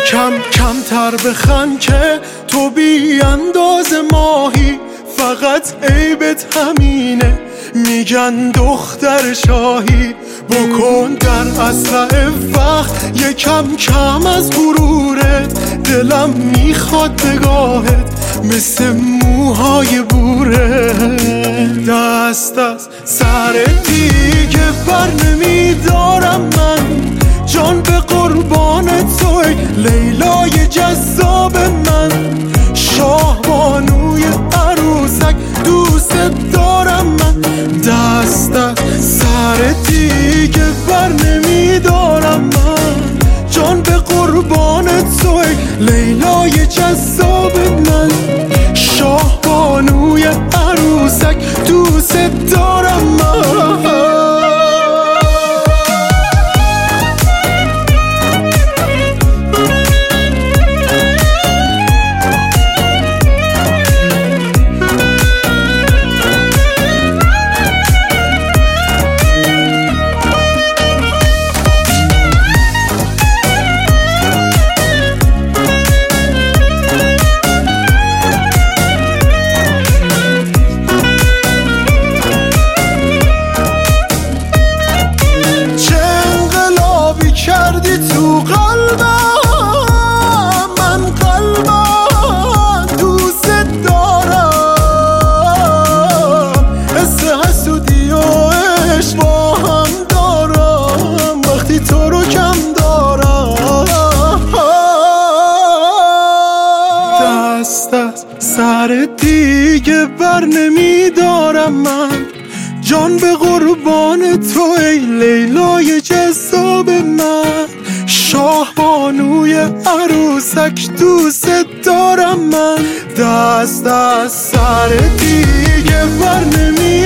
یکم کمتر بخند که تو بی انداز ماهی، فقط عیبت همینه میگن دختر شاهی. بکن در اسرع وقت یکم کم از غرورت، دلم میخواد نگاهت مثل موهای بوره. دست از سر دیگه بر نمیدارم من، جان به قربان توی لیلای جذاب من. شاه بانوی عروسک دوست دارم من، دست از سر دیگه بر نمیدارم من، جان به قربان توی لیلای جذاب من. شاه بانوی عروسک دوست دارم من. کردی تو قلبم، من قلبم دوست دارم. حس حسودی و عشق با هم دارم وقتی تو رو کم دارم. دست از سر دیگه بر نمیدارم من، جان به قربان تو ای لیلای جذاب من. شاه بانوی عروسک دوست دارم من، دست از سر دیگه بر نمی